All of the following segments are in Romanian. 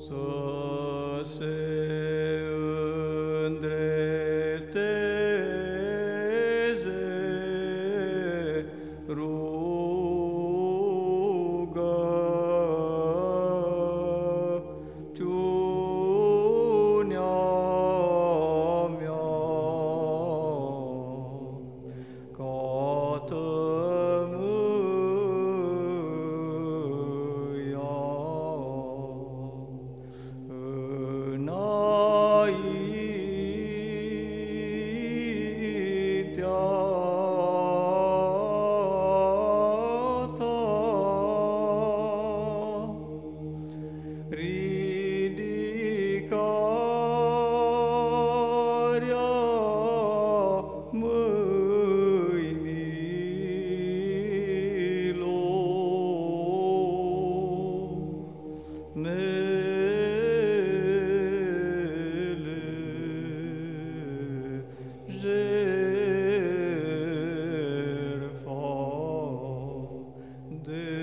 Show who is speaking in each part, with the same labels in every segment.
Speaker 1: să se îndrepteze rugăciunea mea, ca tămâia înaintea ta. Ridicarea mâinilor mele, jertfa de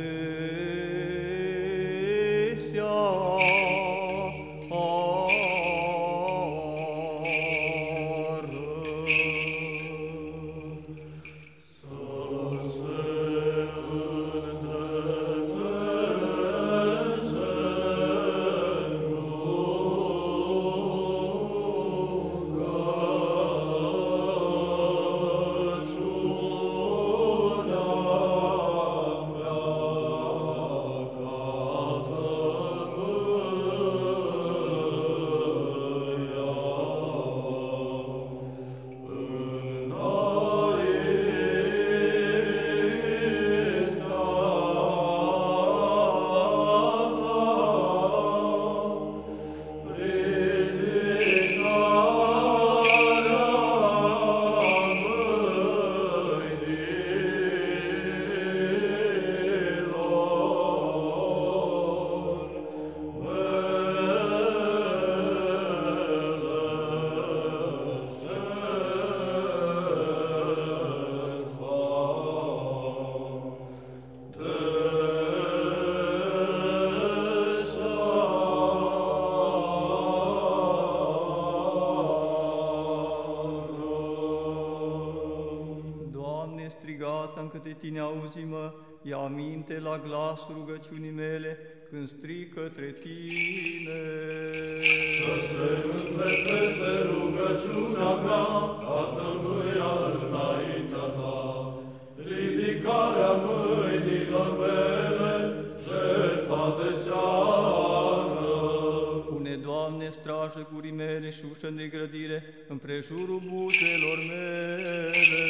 Speaker 1: Doamne, strigata încă de Tine auzi-mă, ia aminte la glasul rugăciunii mele când strig către Tine.
Speaker 2: Să se îndrepteze rugăciunea mea, ca tămâia înaintea Ta. Ridicarea mâinilor mele, jertfa de seară.
Speaker 1: Pune, Doamne, strajă gurii mele și ușă de grădire împrejurul buzelor mele.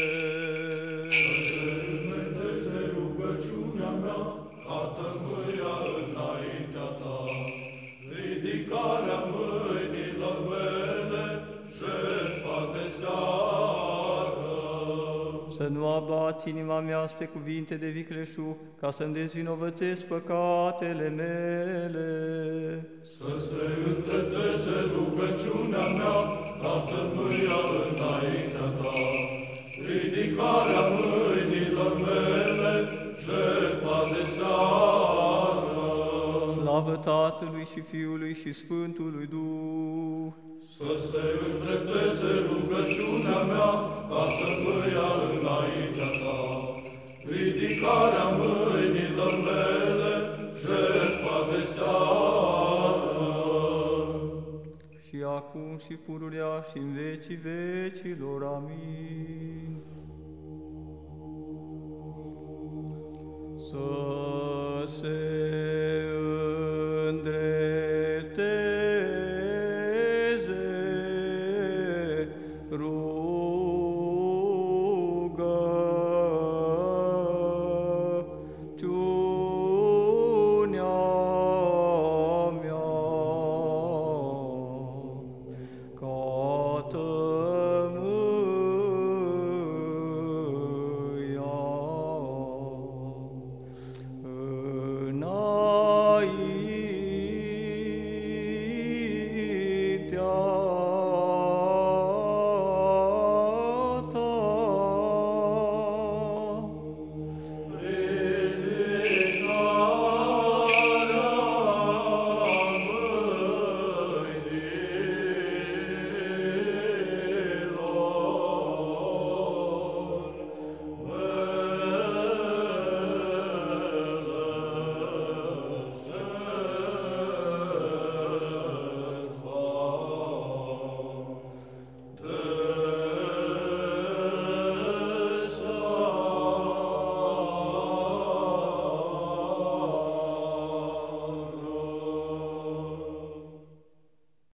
Speaker 2: Rugăciunea mea, ca tămâia înaintea Ta. Ridicarea mâinilor mele, jertfa de seară.
Speaker 1: Să nu abați inima mea spre cuvinte de vicleșug, ca să-mi dezvinovățesc păcatele mele.
Speaker 2: Să se îndrepteze rugăciunea mea, ca tămâia înaintea Ta. Ridicarea mâinilor mele, jertfa de seară.
Speaker 1: Slavă Tatălui și Fiului și Sfântului Duh.
Speaker 2: Să se îndrepteze rugăciunea mea, ca tămâia înaintea Ta. Ridicarea mâinilor mele, jertfa de seară.
Speaker 1: Și acum și pururea și în vecii vecilor. Amin. Să se